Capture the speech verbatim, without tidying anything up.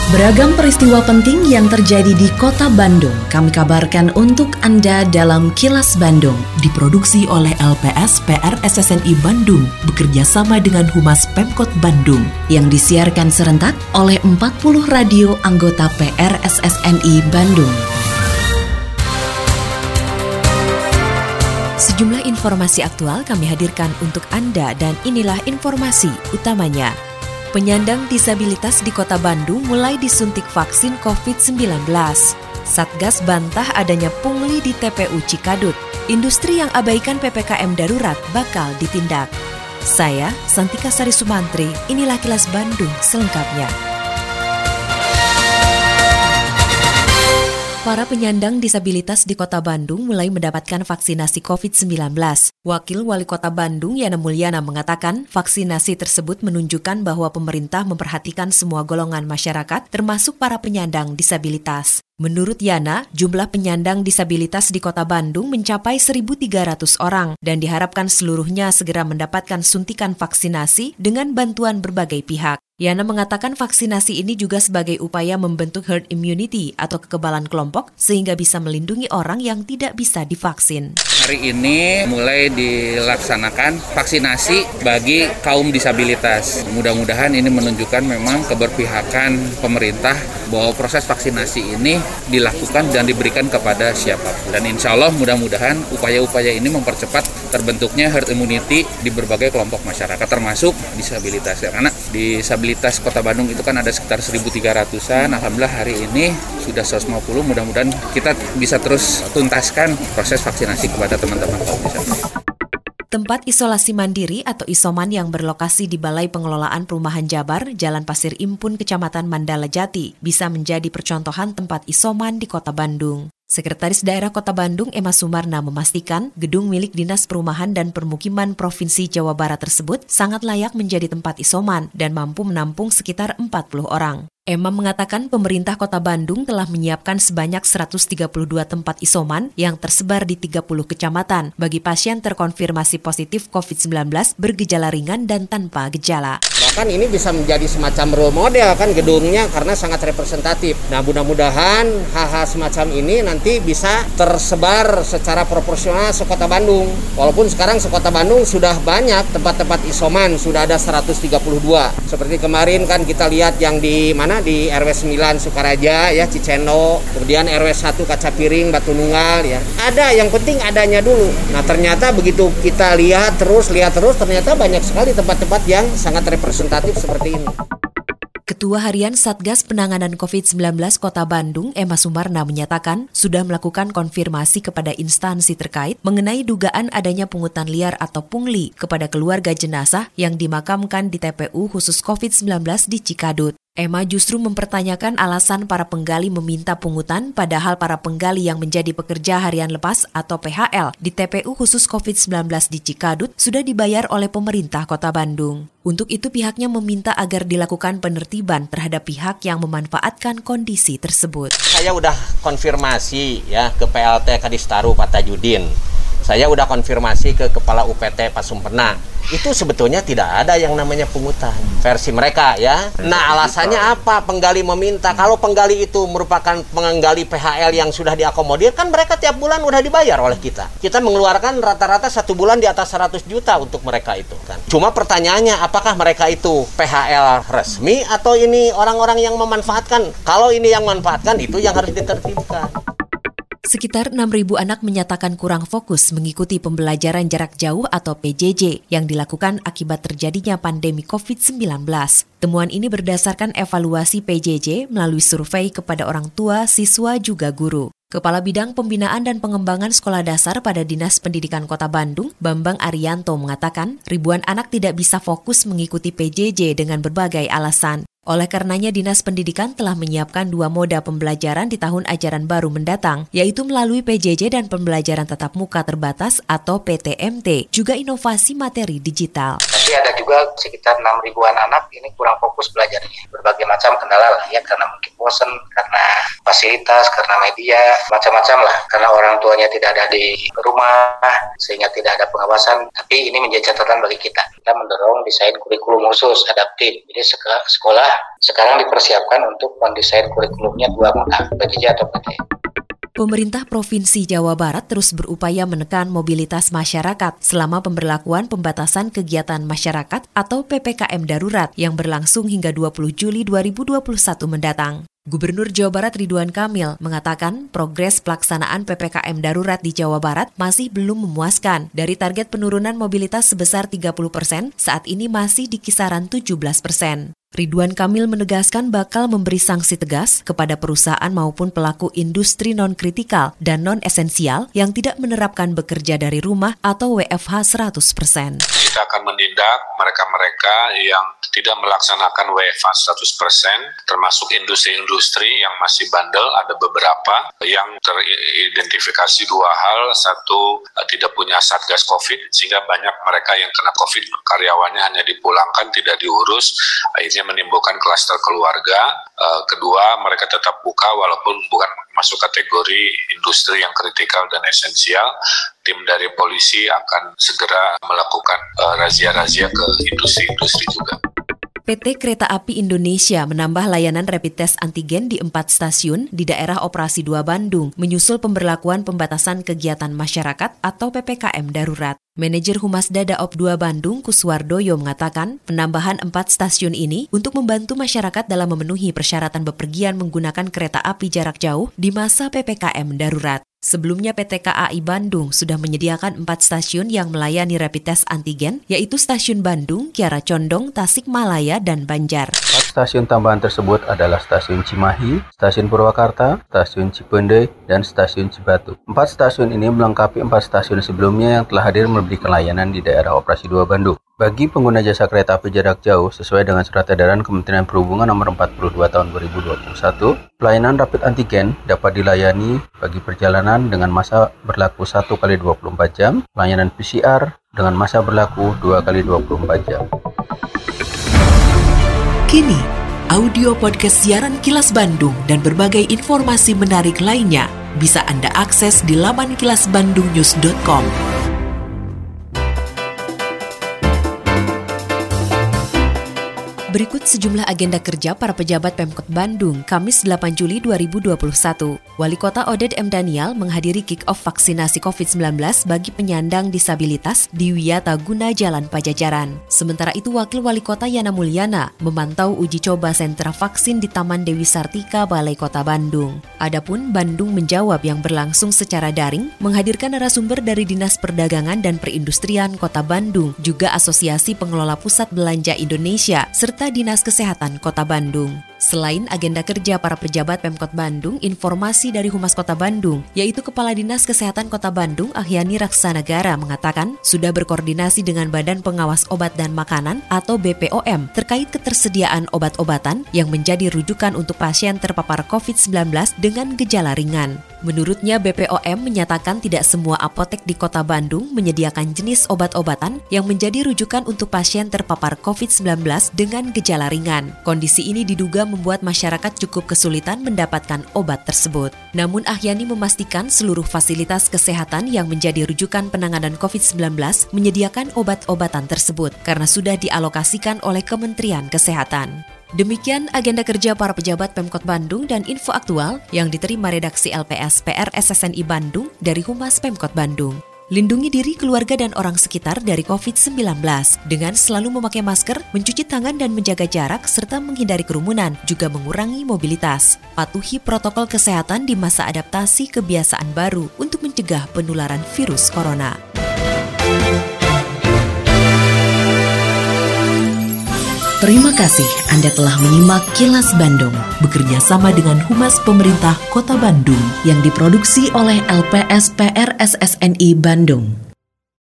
Beragam peristiwa penting yang terjadi di Kota Bandung kami kabarkan untuk Anda dalam Kilas Bandung. Diproduksi oleh L P S P R S S N I Bandung bekerja sama dengan Humas Pemkot Bandung yang disiarkan serentak oleh empat puluh radio anggota P R S S N I Bandung. Sejumlah informasi aktual kami hadirkan untuk Anda dan inilah informasi utamanya. Penyandang disabilitas di Kota Bandung mulai disuntik vaksin covid sembilan belas. Satgas bantah adanya pungli di T P U Cikadut. Industri yang abaikan P P K M darurat bakal ditindak. Saya, Santika Sari Sumantri, inilah Kilas Bandung selengkapnya. Para penyandang disabilitas di Kota Bandung mulai mendapatkan vaksinasi covid sembilan belas. Wakil Wali Kota Bandung Yana Mulyana mengatakan vaksinasi tersebut menunjukkan bahwa pemerintah memperhatikan semua golongan masyarakat termasuk para penyandang disabilitas. Menurut Yana, jumlah penyandang disabilitas di Kota Bandung mencapai seribu tiga ratus orang dan diharapkan seluruhnya segera mendapatkan suntikan vaksinasi dengan bantuan berbagai pihak. Yana mengatakan vaksinasi ini juga sebagai upaya membentuk herd immunity atau kekebalan kelompok sehingga bisa melindungi orang yang tidak bisa divaksin. Hari ini mulai dilaksanakan vaksinasi bagi kaum disabilitas. Mudah-mudahan ini menunjukkan memang keberpihakan pemerintah bahwa proses vaksinasi ini dilakukan dan diberikan kepada siapapun. Dan insya Allah mudah-mudahan upaya-upaya ini mempercepat terbentuknya herd immunity di berbagai kelompok masyarakat termasuk disabilitas. Karena disabilitas Kota Bandung itu kan ada sekitar seribu tiga ratusan. Alhamdulillah hari ini sudah seratus lima puluh. Mudah-mudahan kita bisa terus tuntaskan proses vaksinasi kepada teman-teman kaum disabilitas. Tempat isolasi mandiri atau isoman yang berlokasi di Balai Pengelolaan Perumahan Jabar, Jalan Pasir Impun, Kecamatan Mandala Jati, bisa menjadi percontohan tempat isoman di Kota Bandung. Sekretaris Daerah Kota Bandung Emma Sumarna memastikan gedung milik Dinas Perumahan dan Permukiman Provinsi Jawa Barat tersebut sangat layak menjadi tempat isoman dan mampu menampung sekitar empat puluh orang. Emma mengatakan pemerintah Kota Bandung telah menyiapkan sebanyak seratus tiga puluh dua tempat isoman yang tersebar di tiga puluh kecamatan bagi pasien terkonfirmasi positif covid sembilan belas bergejala ringan dan tanpa gejala. Bahkan ini bisa menjadi semacam role model kan gedungnya karena sangat representatif. Nah mudah-mudahan hal-hal semacam ini nanti bisa tersebar secara proporsional se-Kota Bandung. Walaupun sekarang se-Kota Bandung sudah banyak tempat-tempat isoman, sudah ada seratus tiga puluh dua. Seperti kemarin kan kita lihat yang di mana di R W sembilan Sukaraja ya Cicendo, kemudian R W satu Kacapiring Batu Nunggal ya. Ada, yang penting adanya dulu. Nah, ternyata begitu kita lihat terus lihat terus ternyata banyak sekali tempat-tempat yang sangat representatif seperti ini. Ketua Harian Satgas Penanganan covid sembilan belas Kota Bandung, Emma Sumarna menyatakan sudah melakukan konfirmasi kepada instansi terkait mengenai dugaan adanya pungutan liar atau pungli kepada keluarga jenazah yang dimakamkan di T P U khusus covid sembilan belas di Cikadut. Emma justru mempertanyakan alasan para penggali meminta pungutan padahal para penggali yang menjadi pekerja harian lepas atau P H L di T P U khusus covid sembilan belas di Cikadut sudah dibayar oleh pemerintah Kota Bandung. Untuk itu pihaknya meminta agar dilakukan penertiban terhadap pihak yang memanfaatkan kondisi tersebut. Saya udah konfirmasi ya ke P L T Kadistaru Pak Tajudin. Saya udah konfirmasi ke Kepala U P T Pak Sumpena. Itu sebetulnya tidak ada yang namanya pungutan versi mereka ya. Nah alasannya apa penggali meminta? Kalau penggali itu merupakan penggali P H L yang sudah diakomodir kan mereka tiap bulan udah dibayar oleh kita. Kita mengeluarkan rata-rata satu bulan di atas seratus juta untuk mereka itu kan. Cuma pertanyaannya apakah mereka itu P H L resmi atau ini orang-orang yang memanfaatkan? Kalau ini yang memanfaatkan itu yang harus ditertibkan. Sekitar enam ribu anak menyatakan kurang fokus mengikuti pembelajaran jarak jauh atau P J J yang dilakukan akibat terjadinya pandemi covid sembilan belas. Temuan ini berdasarkan evaluasi P J J melalui survei kepada orang tua, siswa, juga guru. Kepala Bidang Pembinaan dan Pengembangan Sekolah Dasar pada Dinas Pendidikan Kota Bandung, Bambang Arianto mengatakan ribuan anak tidak bisa fokus mengikuti P J J dengan berbagai alasan. Oleh karenanya, Dinas Pendidikan telah menyiapkan dua moda pembelajaran di tahun ajaran baru mendatang, yaitu melalui P J J dan pembelajaran tatap muka terbatas atau P T M T, juga inovasi materi digital. Tapi ada juga sekitar enam ribuan anak ini kurang fokus belajarnya. Berbagai macam kendala lah ya, karena mungkin bosan, karena fasilitas, karena media, macam-macam lah. Karena orang tuanya tidak ada di rumah, sehingga tidak ada pengawasan. Tapi ini menjadi catatan bagi kita. Kita mendorong desain kurikulum khusus adaptif. Jadi sekolah sekarang dipersiapkan untuk mendesain kurikulumnya dua muka, P J J atau P T. Pemerintah Provinsi Jawa Barat terus berupaya menekan mobilitas masyarakat selama pemberlakuan pembatasan kegiatan masyarakat atau P P K M darurat yang berlangsung hingga dua puluh Juli dua ribu dua puluh satu mendatang. Gubernur Jawa Barat Ridwan Kamil mengatakan progres pelaksanaan P P K M darurat di Jawa Barat masih belum memuaskan. Dari target penurunan mobilitas sebesar tiga puluh persen, saat ini masih di kisaran tujuh belas persen. Ridwan Kamil menegaskan bakal memberi sanksi tegas kepada perusahaan maupun pelaku industri non-kritikal dan non-esensial yang tidak menerapkan bekerja dari rumah atau W F H seratus persen. Kita akan menindak mereka-mereka yang tidak melaksanakan W F H seratus persen, termasuk industri-industri yang masih bandel. Ada beberapa yang teridentifikasi dua hal. Satu, tidak punya satgas COVID, sehingga banyak mereka yang kena COVID, karyawannya hanya dipulangkan, tidak diurus, akhirnya menimbulkan klaster keluarga. Uh, kedua, mereka tetap buka walaupun bukan masuk kategori industri yang kritikal dan esensial. Tim dari polisi akan segera melakukan uh, razia-razia ke industri-industri juga. P T Kereta Api Indonesia menambah layanan rapid test antigen di empat stasiun di daerah operasi dua Bandung, menyusul pemberlakuan pembatasan kegiatan masyarakat atau P P K M darurat. Manajer Humas Dadaop dua Bandung, Kuswardoyo, mengatakan penambahan empat stasiun ini untuk membantu masyarakat dalam memenuhi persyaratan bepergian menggunakan kereta api jarak jauh di masa P P K M darurat. Sebelumnya P T K A I Bandung sudah menyediakan empat stasiun yang melayani rapid test antigen, yaitu Stasiun Bandung, Kiara Condong, Tasikmalaya, dan Banjar. Empat stasiun tambahan tersebut adalah Stasiun Cimahi, Stasiun Purwakarta, Stasiun Cipendei, dan Stasiun Cibatu. Empat stasiun ini melengkapi empat stasiun sebelumnya yang telah hadir memberikan layanan di daerah operasi dua Bandung. Bagi pengguna jasa kereta api jarak jauh sesuai dengan Surat Edaran Kementerian Perhubungan nomor empat puluh dua tahun dua ribu dua puluh satu, pelayanan rapid antigen dapat dilayani bagi perjalanan dengan masa berlaku satu kali dua puluh empat jam, pelayanan P C R dengan masa berlaku dua kali dua puluh empat jam. Kini, audio podcast siaran Kilas Bandung dan berbagai informasi menarik lainnya bisa Anda akses di laman kilas bandung news dot com. Berikut sejumlah agenda kerja para pejabat Pemkot Bandung, Kamis delapan Juli dua ribu dua puluh satu. Wali Kota Oded M. Daniel menghadiri kick-off vaksinasi covid sembilan belas bagi penyandang disabilitas di Wiataguna Jalan Pajajaran. Sementara itu, Wakil Wali Kota Yana Mulyana memantau uji coba sentra vaksin di Taman Dewi Sartika, Balai Kota Bandung. Adapun Bandung Menjawab yang berlangsung secara daring menghadirkan narasumber dari Dinas Perdagangan dan Perindustrian Kota Bandung, juga Asosiasi Pengelola Pusat Belanja Indonesia, serta Dinas Kesehatan Kota Bandung. Selain agenda kerja para pejabat Pemkot Bandung, informasi dari Humas Kota Bandung, yaitu Kepala Dinas Kesehatan Kota Bandung, Ahyani Raksanagara, mengatakan sudah berkoordinasi dengan Badan Pengawas Obat dan Makanan atau B P O M terkait ketersediaan obat-obatan yang menjadi rujukan untuk pasien terpapar covid sembilan belas dengan gejala ringan. Menurutnya, B P O M menyatakan tidak semua apotek di Kota Bandung menyediakan jenis obat-obatan yang menjadi rujukan untuk pasien terpapar covid sembilan belas dengan gejala ringan. Kondisi ini diduga membuat masyarakat cukup kesulitan mendapatkan obat tersebut. Namun Ahyani memastikan seluruh fasilitas kesehatan yang menjadi rujukan penanganan covid sembilan belas menyediakan obat-obatan tersebut karena sudah dialokasikan oleh Kementerian Kesehatan. Demikian agenda kerja para pejabat Pemkot Bandung dan info aktual yang diterima redaksi L P S P R S S N I Bandung dari Humas Pemkot Bandung. Lindungi diri, keluarga, dan orang sekitar dari covid sembilan belas dengan selalu memakai masker, mencuci tangan dan menjaga jarak, serta menghindari kerumunan, juga mengurangi mobilitas. Patuhi protokol kesehatan di masa adaptasi kebiasaan baru untuk mencegah penularan virus corona. Terima kasih Anda telah menyimak Kilas Bandung bekerja sama dengan Humas Pemerintah Kota Bandung yang diproduksi oleh L P S P R S S N I Bandung.